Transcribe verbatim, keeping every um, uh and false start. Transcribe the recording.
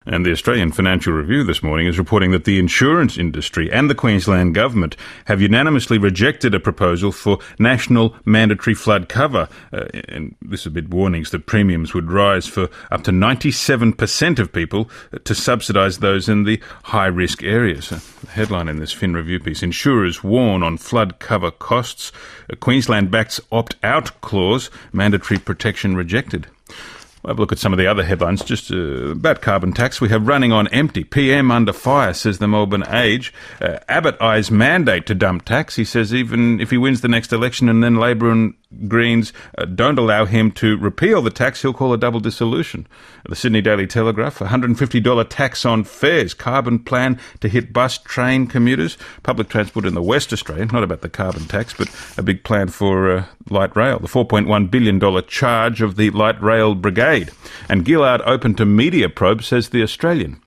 And the Australian Financial Review this morning is reporting that the insurance industry and the Queensland government have unanimously rejected a proposal for national mandatory flood cover. Uh, and this amid warnings that premiums would rise for up to ninety-seven percent of people to subsidise those in the high-risk areas. Uh, the headline in this Fin Review piece, insurers warn on flood cover costs. A Queensland backs opt-out clause, mandatory protection rejected. We'll have a look at some of the other headlines. Just uh, about carbon tax. We have running on empty. P M under fire, says the Melbourne Age. Uh, Abbott eyes mandate to dump tax. He says even if he wins the next election and then Labor and Greens uh, don't allow him to repeal the tax, he'll call a double dissolution. The Sydney Daily Telegraph, one hundred fifty dollars tax on fares. Carbon plan to hit bus, train commuters. Public transport in the West Australia, not about the carbon tax, but a big plan for uh, light rail. The four point one billion dollars charge of the light rail brigade. And Gillard open to media probe, says the Australian.